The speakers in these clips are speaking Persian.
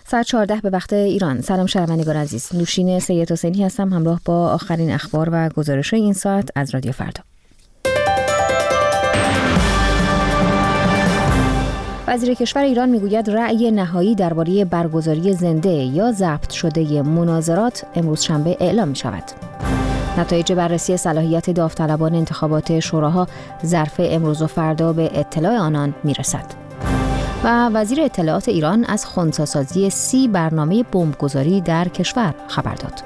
ساعت 14 به وقت ایران. سلام شنوندگان عزیز، نوشین سید حسینی هستم همراه با آخرین اخبار و گزارش این ساعت از رادیو فردا. وزیر کشور ایران میگوید رأی نهایی درباره برگزاری زنده یا ضبط شده مناظرات امروز شنبه اعلام می شود. نتایج بررسی صلاحیت داوطلبان انتخابات شوراها ظرف امروز و فردا به اطلاع آنان می رسد. و وزیر اطلاعات ایران از خنثی‌سازی 30 برنامه بمبگذاری در کشور خبر داد.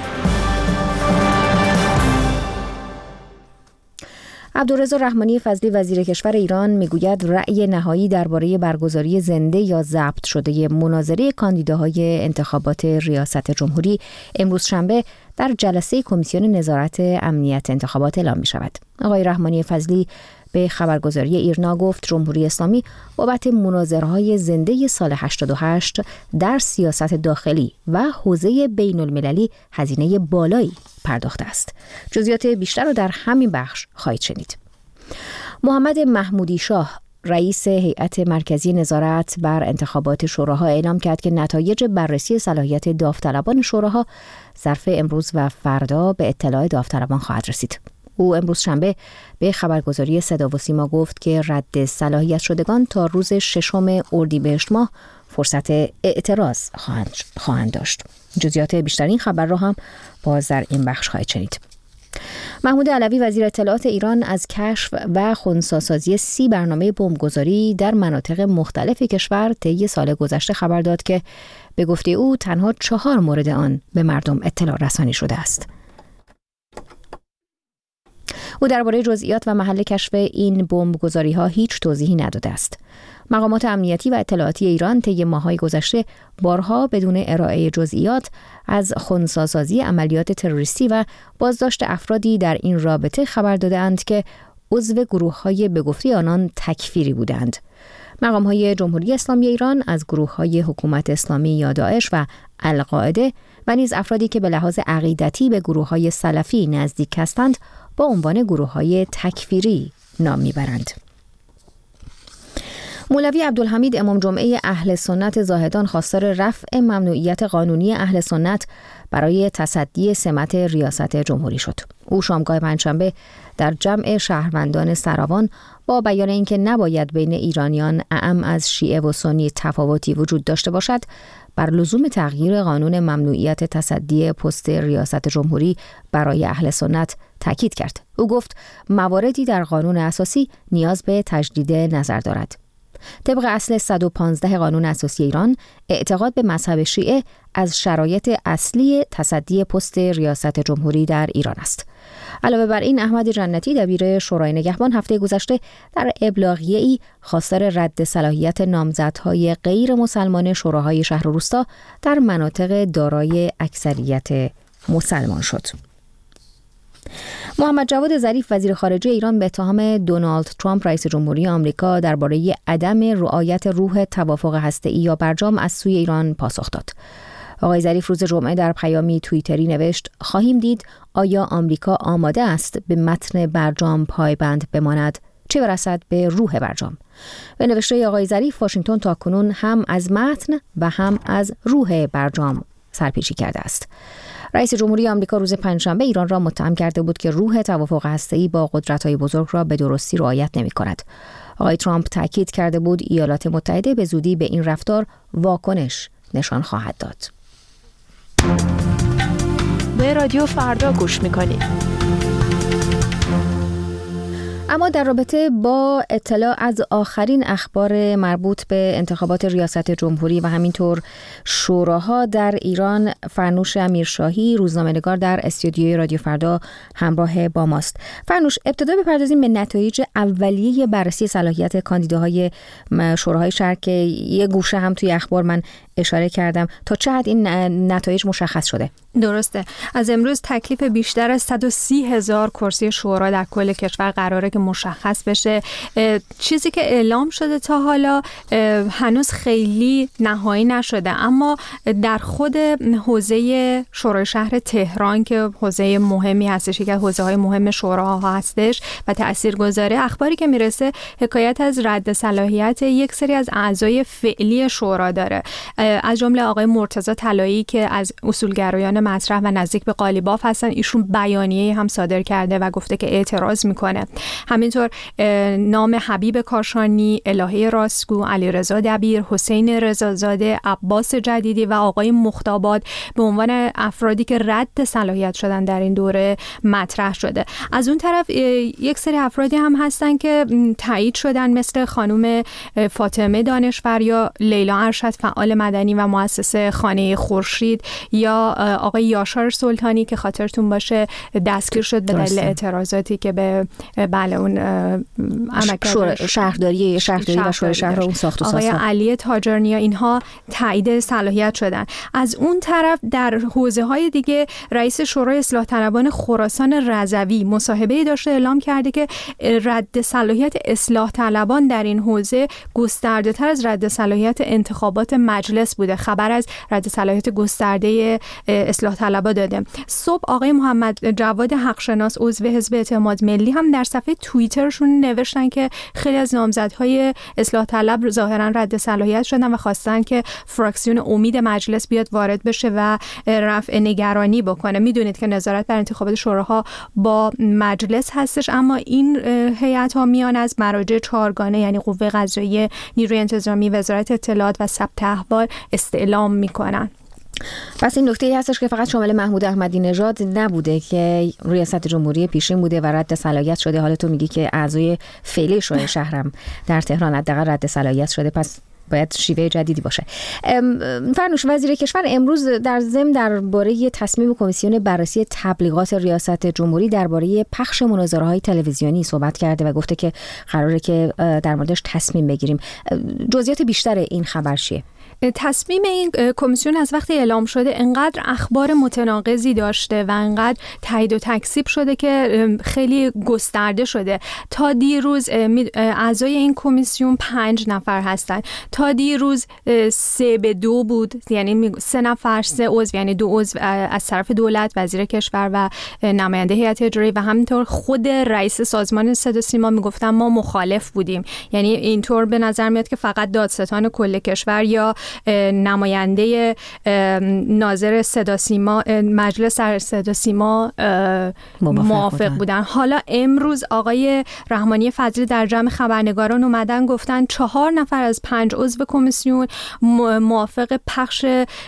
عبدالرضا رحمانی فضلی وزیر کشور ایران میگوید رأی نهایی درباره برگزاری زنده یا ضبط شده مناظره کاندیداهای انتخابات ریاست جمهوری امروز شنبه در جلسه کمیسیون نظارت امنیت انتخابات اعلام می شود. آقای رحمانی فضلی به خبرگزاری ایرنا گفت جمهوری اسلامی بابت مناظره‌های زنده سال 88 در سیاست داخلی و حوزه بین المللی هزینه بالایی پرداخته است. جزئیات بیشتر را در همین بخش خواهید شنید. محمد محمودی شاه رئیس هیئت مرکزی نظارت بر انتخابات شوراها اعلام کرد که نتایج بررسی صلاحیت داوطلبان شوراها ظرف امروز و فردا به اطلاع داوطلبان خواهد رسید. او امروز شنبه به خبرگزاری صدا و سیما گفت که رد صلاحیت شدگان تا روز 6 اردیبهشت ماه فرصت اعتراض خواهند داشت. جزئیات بیشتر این خبر را هم باز در این بخش خواهید شنید. محمود علوی وزیر اطلاعات ایران از کشف و خنثی‌سازی 30 برنامه بمبگذاری در مناطق مختلف کشور طی سال گذشته خبر داد که به گفته او تنها 4 مورد آن به مردم اطلاع رسانی شده است. او درباره جزئیات و محل کشف این بمبگذاری‌ها هیچ توضیحی نداده است. مقامات امنیتی و اطلاعاتی ایران طی ماه‌های گذشته بارها بدون ارائه جزئیات از خنثی‌سازی عملیات تروریستی و بازداشت افرادی در این رابطه خبر داده‌اند که عضو گروه‌های به گفته آنان تکفیری بودند. مقام‌های جمهوری اسلامی ایران از گروه‌های حکومت اسلامی یا داعش و القاعده و نیز افرادی که به لحاظ عقیدتی به گروه‌های سلفی نزدیک هستند با عنوان گروه‌های تکفیری نام میبرند. مولوی عبدالحمید امام جمعه اهل سنت زاهدان خواستار رفع ممنوعیت قانونی اهل سنت برای تصدی سمت ریاست جمهوری شد. او شامگاه پنجشنبه در جمع شهروندان سراوان با بیان اینکه نباید بین ایرانیان اعم از شیعه و سنی تفاوتی وجود داشته باشد، بر لزوم تغییر قانون ممنوعیت تصدی پست ریاست جمهوری برای اهل سنت تاکید کرد. او گفت مواردی در قانون اساسی نیاز به تجدید نظر دارد. طبق اصل 115 قانون اساسی ایران، اعتقاد به مذهب شیعه از شرایط اصلی تصدی پست ریاست جمهوری در ایران است. علاوه بر این، احمد جنتی دبیر شورای نگهبان هفته گذشته در ابلاغیه‌ای خواستار رد صلاحیت نامزدهای غیر مسلمان شوراهای شهر و روستا در مناطق دارای اکثریت مسلمان شد. محمد جواد ظریف وزیر خارجه ایران به اتهام دونالد ترامپ رئیس جمهوری آمریکا درباره عدم رعایت روح توافق هسته‌ای یا برجام از سوی ایران پاسخ داد. آقای ظریف روز جمعه در پیامی توییتری نوشت: خواهیم دید آیا آمریکا آماده است به متن برجام پایبند بماند، چه برسد به روح برجام. به نوشته آقای ظریف، واشنگتن تاکنون هم از متن و هم از روح برجام سرپیچی کرده است. رئیس جمهوری آمریکا روز پنجشنبه ایران را متهم کرده بود که روح توافق هسته‌ای با قدرت‌های بزرگ را به درستی رعایت نمی‌کند. آقای ترامپ تاکید کرده بود ایالات متحده به زودی به این رفتار واکنش نشان خواهد داد. به رادیو فردا گوش می‌کنید. اما در رابطه با اطلاع از آخرین اخبار مربوط به انتخابات ریاست جمهوری و همینطور شوراها در ایران، فرنوش امیرشاهی روزنامه‌نگار در استودیوی رادیو فردا همراه با ماست. فرنوش، ابتدا بپردازیم به نتایج اولیه بررسی صلاحیت کاندیداهای شوراهای شهر که یه گوشه هم توی اخبار من اشاره کردم. تا چه حد این نتایج مشخص شده؟ درسته. از امروز تکلیف بیشتر از 130,000 کرسی شورا در کل کشور قراره که مشخص بشه. چیزی که اعلام شده تا حالا هنوز خیلی نهایی نشده، اما در خود حوزه شورای شهر تهران که حوزه مهمی هستش، یکی از حوزه‌های مهم شوراها هستش و تاثیرگذاره، اخباری که میرسه حکایت از رد صلاحیت یک سری از اعضای فعلی شورا داره، از جمله آقای مرتضی طلایی که از اصولگرایان مطرح و نزدیک به قالیباف هستن. ایشون بیانیه هم صادر کرده و گفته که اعتراض میکنه. همینطور نام حبیب کاشانی، الهه راستگو، علیرضا دبیر، حسین رضازاده، عباس جدیدی و آقای مختاباد به عنوان افرادی که رد صلاحیت شدن در این دوره مطرح شده. از اون طرف یک سری افرادی هم هستن که تایید شدن، مثل خانم فاطمه دانشور یا لیلا ارشد، فعال مدنی و مؤسس خانه خورشید، یا آقای یاشار سلطانی که خاطرتون باشه دستگیر شد به دلیل اعتراضاتی که به اون شهرداری و شورای شهر اون ساخت و ساز. آقای علی تاجرنیا، اینها تایید صلاحیت شدن. از اون طرف در حوزه‌های دیگه رئیس شورای اصلاح طلبان خراسان رضوی مصاحبه‌ای داشته، اعلام کرده که رد صلاحیت اصلاح طلبان در این حوزه گسترده‌تر از رد صلاحیت انتخابات مجلس بوده. خبر از رد صلاحیت گسترده اصلاح طلبا داده. صبح آقای محمد جواد حقشناس عضو حزب اعتماد ملی هم در صفحه توییترشون نوشتن که خیلی از نامزدهای اصلاح طلب ظاهرا رد صلاحیت شدن و خواستن که فراکسیون امید مجلس بیاد وارد بشه و رفع نگرانی بکنه. میدونید که نظارت بر انتخابات شوراها با مجلس هستش، اما این هیئت ها میان از مراجع چهارگانه، یعنی قوه قضاییه، نیروی انتظامی، وزارت اطلاعات و ثبت احوال استعلام میکنن. پس این نکته هستش که فقط شامل محمود احمدی نژاد نبوده که ریاست جمهوری پیشین بوده و رد صلاحیت شده. حالا تو میگی که اعضای فعلی شورای شهرم در تهران حداقل رد صلاحیت شده، پس باید شیوه جدیدی باشه. فرنوش، وزیر کشور امروز در ضمن درباره تصمیم کمیسیون بررسی تبلیغات ریاست جمهوری درباره پخش مناظره‌های تلویزیونی صحبت کرده و گفته که قراره که در موردش تصمیم بگیریم. جزئیات بیشتر این خبر چیه؟ تصمیم این کمیسیون از وقتی اعلام شده انقدر اخبار متناقضی داشته و انقدر تایید و تکذیب شده که خیلی گسترده شده. تا دیروز اعضای این کمیسیون 5 نفر هستن. تا دیروز 3-2 بود، یعنی 3 نفر 3 عضو، یعنی 2 عضو از طرف دولت، وزیر کشور و نماینده هیئت اجرایی، و همینطور خود رئیس سازمان صدا سیما میگفتن ما مخالف بودیم. یعنی اینطور به نظر میاد که فقط دادستان کل کشور یا نماینده ناظر صدا سیما، مجلس صدا سیما موافق بودن. حالا امروز آقای رحمانی فضلی در جمع خبرنگاران اومدن گفتن 4 نفر از 5 عضو کمیسیون موافق پخش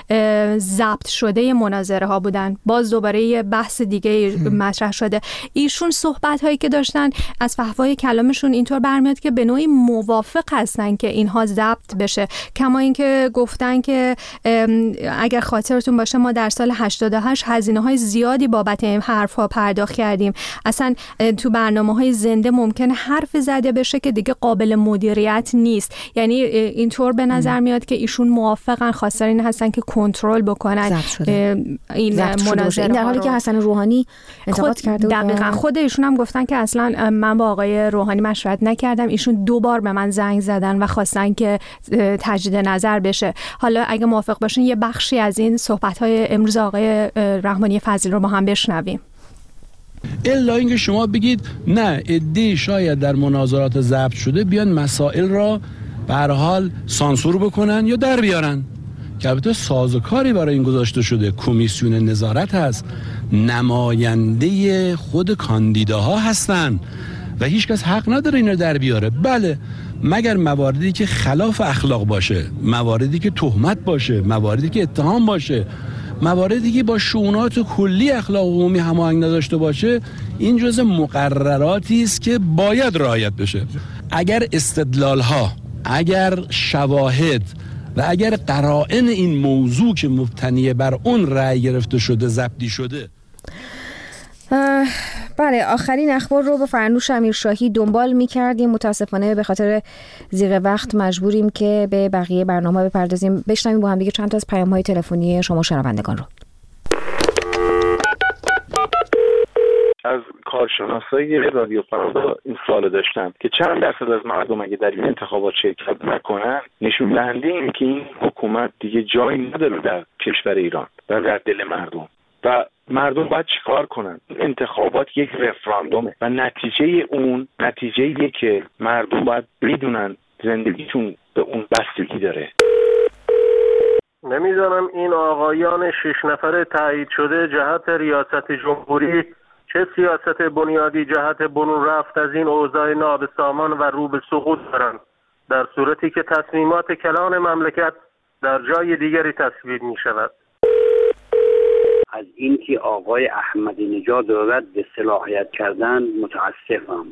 ضبط شده مناظره ها بودن. باز دوباره یه بحث دیگه مطرح شده. ایشون صحبت هایی که داشتن از فحوای کلامشون اینطور برمیاد که به نوعی موافق هستن که اینها ضبط بشه، کما اینکه گفتن که اگر خاطرتون باشه ما در سال 88 هزینه‌های زیادی بابت این حرف‌ها پرداخت کردیم. اصلا تو برنامه‌های زنده ممکنه حرف زده بشه که دیگه قابل مدیریت نیست. یعنی اینطور به نظر میاد که ایشون موافقن، خواستار این هستن که کنترل بکنن این مناظره. در حالی که حسن روحانی انتقاد کرده بود. دقیقاً خود ایشون هم گفتن که اصلا من با آقای روحانی مشورت نکردم. ایشون 2 بار به من زنگ زدن و خواستن که تجدید نظر بشه. حالا اگه موافق باشین یه بخشی از این صحبت‌های امروز آقای رحمانی فضلی رو با هم بشنویم. الا اینکه شما بگید نه عده‌ای شاید در مناظرات ضبط شده بیان مسائل را به هر حال سانسور بکنن یا در بیارن، که البته سازوکاری برای این گذاشته شده. کمیسیون نظارت هست، نماینده خود کاندیداها هستن و هیچ کس حق نداره این رو در بیاره. بله، مگر مواردی که خلاف اخلاق باشه، مواردی که تهمت باشه، مواردی که اتهام باشه، مواردی که با شؤونات کلی اخلاق عمومی هماهنگ نداشته باشه، این جزء مقرراتی است که باید رعایت بشه. اگر استدلال‌ها، اگر شواهد و اگر قرائن این موضوع که مبتنی بر اون رأی گرفته شده ضبطی شده. بله، آخرین اخبار رو با فرنوش امیرشاهی دنبال می‌کردیم. متاسفانه به خاطر ضیق وقت مجبوریم که به بقیه برنامه بپردازیم. بشنویم با هم دیگه چند تا از پیام‌های تلفنی شما شنوندگان رو. از کارشناسای رادیو فردا این سوال داشتم که چند درصد از مردم اگه در این انتخابات شرکت نکنن، نشون دهنده اینه که این حکومت دیگه جایی نداره در کشور ایران، در دل مردم. و مردم باید چیکار کنن؟ انتخابات یک رفراندومه و نتیجه اون نتیجه‌ایه که مردم باید بدونن زندگیشون به اون بستگی داره. نمیدانم این آقایان 6 نفره تایید شده جهت ریاست جمهوری چه سیاست بنیادی جهت برون رفت از این اوضاع نابسامان و رو به سقوط دارند، در صورتی که تصمیمات کلان مملکت در جای دیگری تصویب می شود. از اینکه آقای احمدی نژاد را رد صلاحیت کردن متاسفم.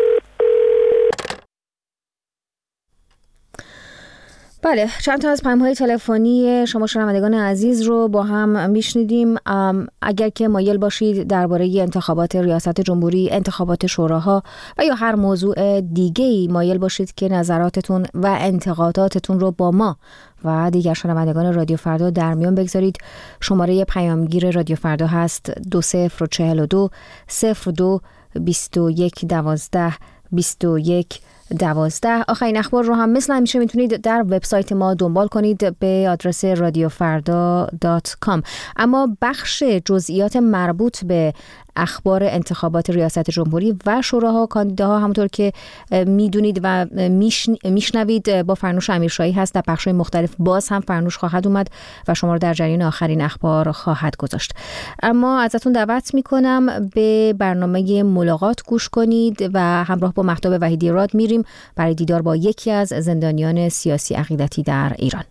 بله، چند تا از پیام‌های تلفنی شما شنوندگان عزیز رو با هم میشنیدیم. اگر که مایل باشید درباره انتخابات ریاست جمهوری، انتخابات شوراها و یا هر موضوع دیگه‌ای مایل باشید که نظراتتون و انتقاداتتون رو با ما و دیگر شنوندگان رادیو فردا در میان بگذارید، شماره پیامگیر رادیو فردا هست 2042 02 21 12 21 12. آخرین اخبار رو هم مثل همیشه میتونید در وبسایت ما دنبال کنید به آدرس radiofarda.com. اما بخش جزئیات مربوط به اخبار انتخابات ریاست جمهوری و شوراها، کاندیداها، همونطور که میدونید و میشنوید با فرنوش امیرشاهی هست. در بخش‌های مختلف باز هم فرنوش خواهد اومد و شما رو در جریان آخرین اخبار خواهد گذاشت. اما ازتون دعوت میکنم به برنامه ملاقات گوش کنید و همراه با مهتاب وحیدی راد میریم برای دیدار با یکی از زندانیان سیاسی عقیدتی در ایران.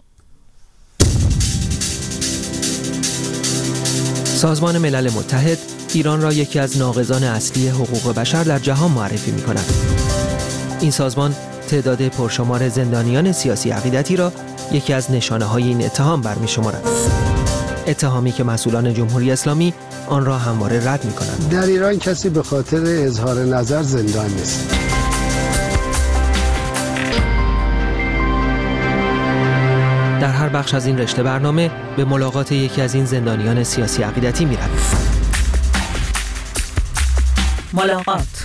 سازمان ملل متحد ایران را یکی از ناقضان اصلی حقوق بشر در جهان معرفی می‌کند. این سازمان تعداد پرشمار زندانیان سیاسی عقیدتی را یکی از نشانه‌های این اتهام برمی‌شمارد. اتهامی که مسئولان جمهوری اسلامی آن را همواره رد می‌کنند. در ایران کسی به خاطر اظهار نظر زندان نیست. در هر بخش از این رشته برنامه به ملاقات یکی از این زندانیان سیاسی عقیدتی می‌رویم. ملاقات.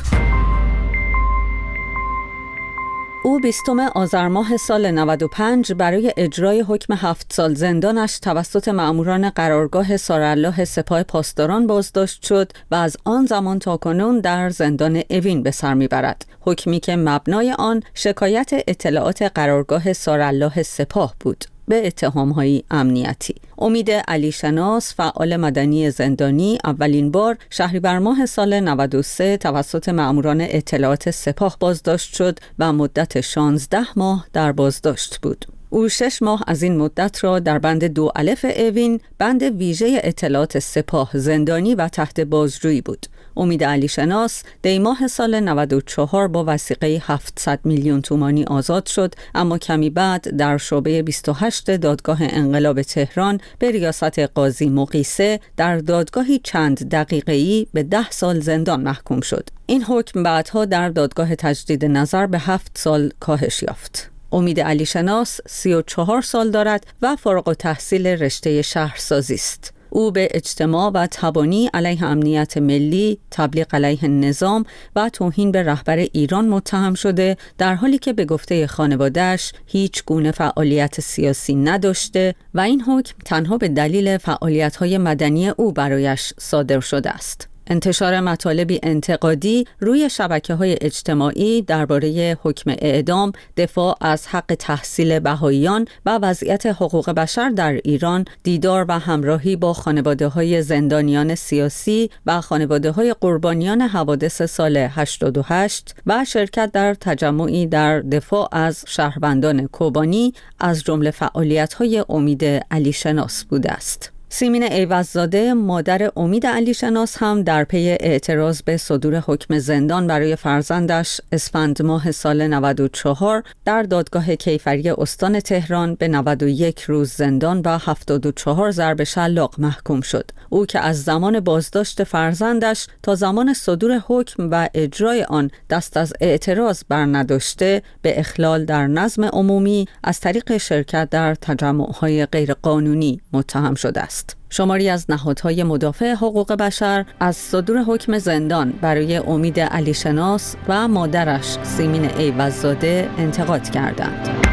او 20 آذر ماه سال 95 برای اجرای حکم 7 سال زندانش توسط مأموران قرارگاه سارالله سپاه پاسداران بازداشت شد و از آن زمان تا کنون در زندان اوین به سر میبرد. حکمی که مبنای آن شکایت اطلاعات قرارگاه سارالله سپاه بود به اتهام‌های امنیتی. امید علی شناس، فعال مدنی زندانی، اولین بار شهریور ماه سال 93 توسط مأموران اطلاعات سپاه بازداشت شد و مدت 16 ماه در بازداشت بود. او 6 ماه از این مدت را در بند 2 الف اوین، بند ویژه اطلاعات سپاه، زندانی و تحت بازجویی بود. امید علی شناس دی ماه سال 94 با وثیقه 700 میلیون تومانی آزاد شد، اما کمی بعد در شعبه 28 دادگاه انقلاب تهران به ریاست قاضی مقیسه در دادگاهی چند دقیقه‌ای به 10 سال زندان محکوم شد. این حکم بعدها در دادگاه تجدید نظر به 7 سال کاهش یافت. امید علی شناس 34 سال دارد و فارغ التحصیل رشته شهرسازی است. او به اجتماع و تبانی علیه امنیت ملی، تبلیغ علیه نظام و توهین به رهبر ایران متهم شده، در حالی که به گفته خانواده‌اش هیچ گونه فعالیت سیاسی نداشته و این حکم تنها به دلیل فعالیت‌های مدنی او برایش صادر شده است. انتشار مطالبی انتقادی روی شبکه‌های اجتماعی درباره حکم اعدام، دفاع از حق تحصیل بهائیان و وضعیت حقوق بشر در ایران، دیدار و همراهی با خانواده‌های زندانیان سیاسی و خانواده‌های قربانیان حوادث سال 88 و شرکت در تجمعی در دفاع از شهروندان کوبانی از جمله فعالیت‌های امید علی شناس بوده است. سیمین ایوززاده، مادر امید علی شناس، هم در پی اعتراض به صدور حکم زندان برای فرزندش اسفند ماه سال 94 در دادگاه کیفری استان تهران به 91 روز زندان و 74 ضرب شلاق محکوم شد. او که از زمان بازداشت فرزندش تا زمان صدور حکم و اجرای آن دست از اعتراض برنداشته، به اخلال در نظم عمومی از طریق شرکت در تجمع‌های غیرقانونی متهم شده است. است. شماری از نهادهای مدافع حقوق بشر از صدور حکم زندان برای امید علیشناس و مادرش سیمین ایوززاده انتقاد کردند.